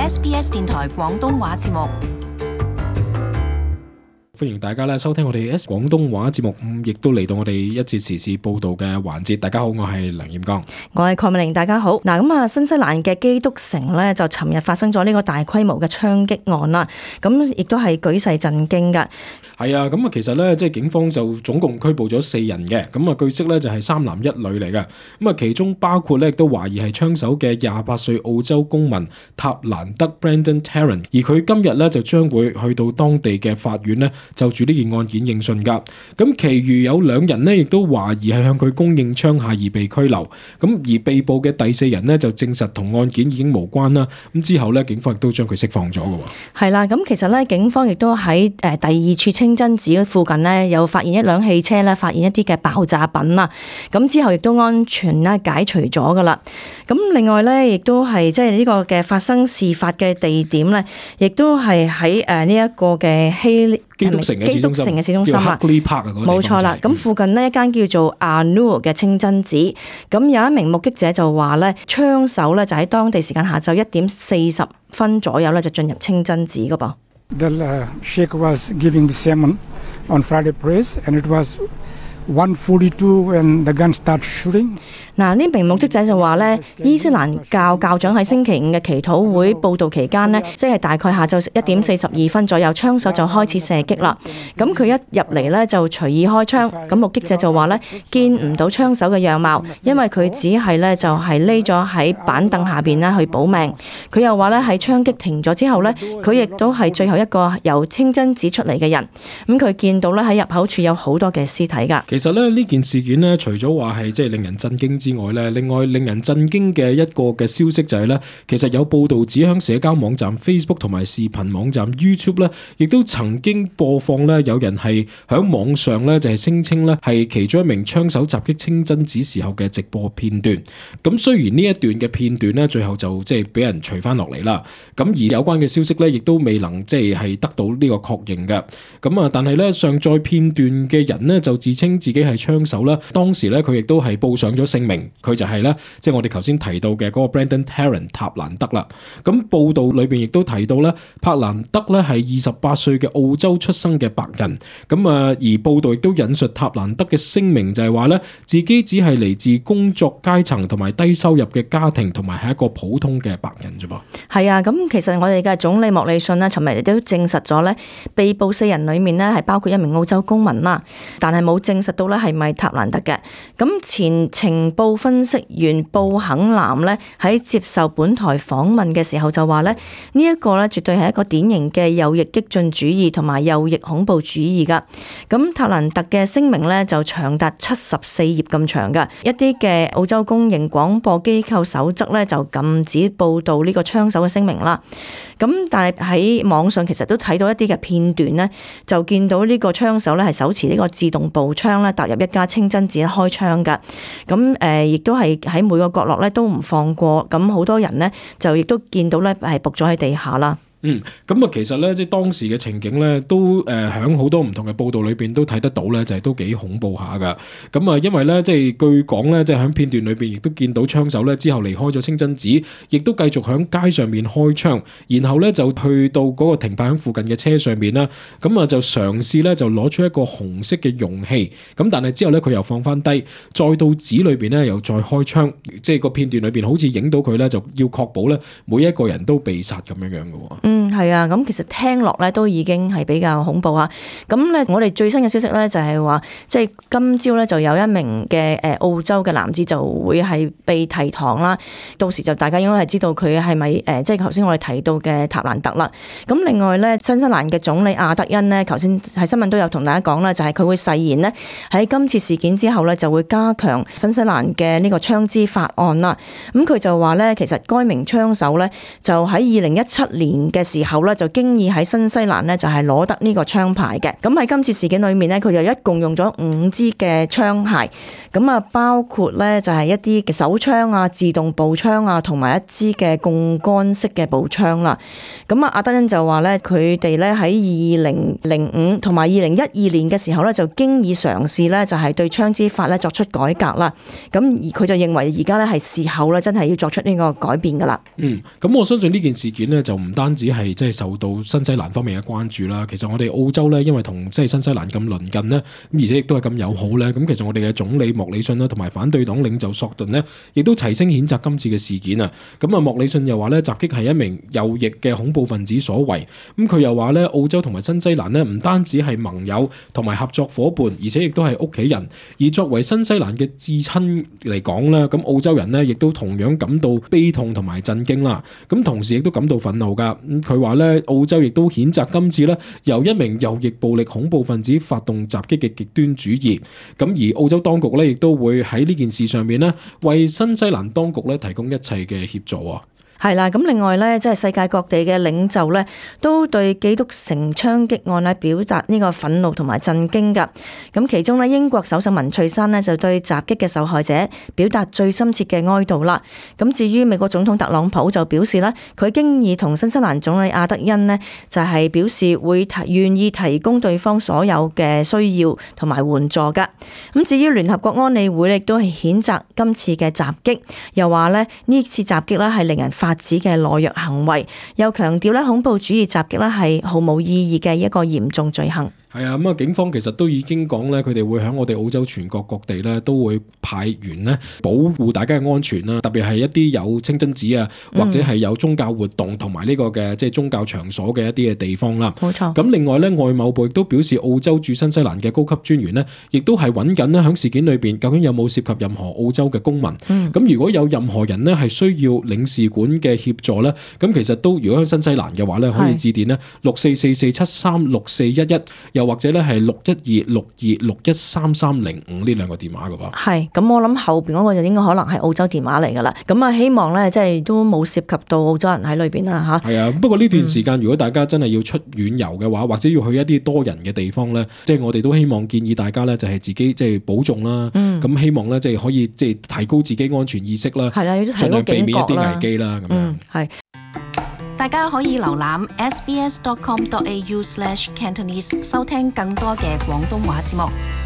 SBS 電台廣東話節目。 歡迎大家咧收聽我哋 S 廣東話節目，亦都嚟到我哋一節時事報道嘅環節。大家好，我係梁彥剛， 我係鄺美玲。大家好。嗱，咁啊，新西蘭嘅基督城咧就尋日發生咗呢個大規模嘅槍擊案啦，咁亦都係舉世震驚噶。 係啊，咁啊，其實咧即係警方就總共拘捕咗4人嘅，咁啊據悉咧就係3男1女嚟嘅，咁啊其中包括咧亦都懷疑係槍手嘅28歲澳洲公民塔蘭德 Brandon Tarrant， 而佢今日咧就將會去到當地嘅法院咧就住呢件案件應訊噶。咁其餘有2人呢亦都懷疑係向佢供應槍械而被拘留，咁而被捕嘅第4人呢就證實同案件已經無關啦。咁之後咧警方亦都將佢釋放咗嘅。 係啦，咁其實咧警方亦都喺第2處清真寺附近呢，有發現一輛汽車咧，發現一啲嘅爆炸品啦。咁之後亦都安全咧解除咗噶啦。咁另外咧，亦都係即係呢個嘅發生事發嘅地點咧，亦都係喺呢一個嘅基督城嘅市中心啦， 冇錯啦。咁附近呢，一間叫做阿努嘅清真寺，咁有一名目擊者就話咧，槍手咧就喺當地時間下晝1點40分左右咧就進入清真寺噶噃。 The Sheikh was giving the sermon on Friday prayers, and it was 1:42 when the gun started shooting. 嗱，呢名目擊者就話咧，伊斯蘭教教長喺星期5嘅祈禱會報道期間呢，即係大概下晝1點42分左右，槍手就開始射擊啦。咁佢一入嚟咧就隨意開槍。咁目擊者就話咧，見唔到槍手嘅樣貌，因為佢只係咧就係匿咗喺板凳下邊咧去保命。佢又話咧喺槍擊停咗之後咧，佢亦都係最後一個由清真寺出嚟嘅人。咁佢見到咧喺入口處有好多嘅屍體㗎。 其實咧呢件事件咧，除咗話係即係令人震驚之外咧，另外令人震驚嘅一個嘅消息就係咧，其實有報道指響社交網站 Facebook 同埋視頻網站 YouTube 咧，亦都曾經播放咧有人係響網上咧就係聲稱咧係其中一名槍手襲擊清真寺時候嘅直播片段。咁雖然呢一段嘅片段咧最後就即係俾人除翻落嚟啦，咁而有關嘅消息咧亦都未能即係得到呢個確認嘅。咁啊，但係咧上載片段嘅人咧就自稱自己係槍手啦，當時咧佢亦都係報上咗姓名，佢就係咧即係我哋頭先提到嘅嗰個 Brandon Tarrant 塔蘭德啦。咁報道裏邊亦都提到咧，帕蘭德咧係28歲嘅澳洲出生嘅白人。咁啊，而報道亦都引述塔蘭德嘅聲明，就係話咧自己只係嚟自工作階層同埋低收入嘅家庭，同埋係一個普通嘅白人啫噃。 係啊，咁其實我哋嘅總理莫里遜呢，尋日亦都證實咗咧，被捕4人裏面呢係包括一名澳洲公民啦，但係冇證實到咧係咪塔蘭德嘅。咁前情報分析員布肯南咧喺接受本台訪問嘅時候就話咧，呢一個咧絕對係一個典型嘅右翼激進主義同埋右翼恐怖主義噶。咁塔蘭特嘅聲明咧就長達74頁咁長噶，一啲嘅澳洲公營廣播機構守則咧就禁止報導呢個槍手嘅聲明啦。咁但係喺網上其實都睇到一啲嘅片段咧，就見到呢個槍手咧係手持呢個自動步槍咧踏入一家清真寺開槍噶。咁亦都係喺每個角落咧都唔放過，咁好多人咧就亦都見到咧係仆咗喺地下啦。 咁啊，其實咧，即係當時嘅情景咧，都響好多唔同嘅報道裏邊都睇得到咧，就係都幾恐怖下噶。咁啊，因為咧，即係據講咧，即係響片段裏邊亦都見到槍手咧之後離開咗清真寺，亦都繼續響街上面開槍，然後咧就去到嗰個停泊喺附近嘅車上面啦。咁啊，就嘗試咧就攞出一個紅色嘅容器，咁但係之後咧佢又放翻低，再到寺裏邊咧又再開槍，即係個片段裏邊好似影到佢咧就要確保咧每一個人都被殺咁樣樣嘅。 係啊，咁其實聽落咧都已經係比較恐怖啊。咁咧，我哋最新嘅消息咧就係話，即係今朝咧就有一名嘅澳洲嘅男子就會係被提堂啦。到時就大家應該係知道佢係咪即係頭先我哋提到嘅塔蘭特啦。咁另外咧，新西蘭嘅總理阿德恩呢，頭先喺新聞都有同大家講啦，就係佢會誓言呢，喺今次事件之後咧就會加強新西蘭嘅呢個槍支法案啦。咁佢就話咧，其實該名槍手咧就喺2017年嘅時候咧，就經已喺新西蘭咧就係攞得呢個槍牌嘅。咁喺今次事件裏面咧，佢就一共用咗5支嘅槍械，咁啊包括咧就係一啲嘅手槍啊、自動步槍啊，同埋一支嘅槓桿式嘅步槍啦。咁啊，阿德恩就話咧，佢哋咧喺2005同埋2012年嘅時候咧，就經已嘗試咧就係對槍支法咧作出改革啦。咁而佢就認為而家咧係時候咧真係要作出呢個改變噶啦。 咁我相信呢件事件呢，就唔單止係即係受到新西蘭方面嘅關注啦。其實我哋澳洲咧，因為同即係新西蘭咁鄰近呢，咁而且亦都係咁友好咧。咁其實我哋嘅總理莫里遜啦，同埋反對黨領袖索頓呢，亦都齊聲譴責今次嘅事件啊。咁啊，莫里遜又話咧，襲擊係一名右翼嘅恐怖分子所為。咁佢又話咧，澳洲同埋新西蘭呢，唔單止係盟友同埋合作夥伴，而且亦都係屋企人。而作為新西蘭嘅至親嚟講咧，咁澳洲人呢，亦都同樣感到悲痛同埋震驚啦。咁同時亦都感到憤怒噶。咁佢話咧，澳洲亦都譴責今次咧由一名右翼暴力恐怖分子發動襲擊嘅極端主義。咁而澳洲當局咧亦都會喺呢件事上面咧為新西蘭當局咧提供一切嘅協助啊。 係啦，咁另外咧，即係世界各地嘅領袖咧，都對基督城槍擊案咧表達呢個憤怒同埋震驚噶。咁其中咧，英國首相文翠珊呢，就對襲擊嘅受害者表達最深切嘅哀悼啦。咁至於美國總統特朗普就表示咧，佢經已同新西蘭總理阿德恩呢，就係表示會願意提供對方所有嘅需要同埋援助噶。咁至於聯合國安理會亦都係譴責今次嘅襲擊，又話咧呢次襲擊咧係令人發指嘅懦弱行為，又強調咧恐怖主義襲擊咧係毫無意義嘅一個嚴重罪行。 係啊，咁啊，警方其實都已經講咧，佢哋會喺我哋澳洲全國各地咧都會派員咧保護大家嘅安全啦，特別係一啲有清真寺啊，或者係有宗教活動同埋呢個嘅即係宗教場所嘅一啲嘅地方啦。 冇錯。 咁另外咧，外貿部亦都表示，澳洲駐新西蘭嘅高級專員呢，亦都係揾緊咧喺事件裏邊究竟有冇涉及任何澳洲嘅公民。咁如果有任何人呢係需要領事館嘅協助咧，咁其實都如果喺新西蘭嘅話咧，可以致電咧6444736411，又或者咧係61262613305呢兩個電話嘅話。 係，咁我諗後邊嗰個就應該可能係澳洲電話嚟噶啦。咁啊，希望咧即係都冇涉及到澳洲人喺裏邊啦嚇。 係啊，不過呢段時間如果大家真係要出遠遊嘅話，或者要去一啲多人嘅地方咧，即係我哋都希望建議大家咧就係自己即係保重啦。咁希望咧即係可以即係提高自己安全意識啦。係啦，要盡量避免一啲危機啦。咁樣係。 大家可以瀏覽 sbs.com.au/Cantonese 收聽更多嘅廣東話節目。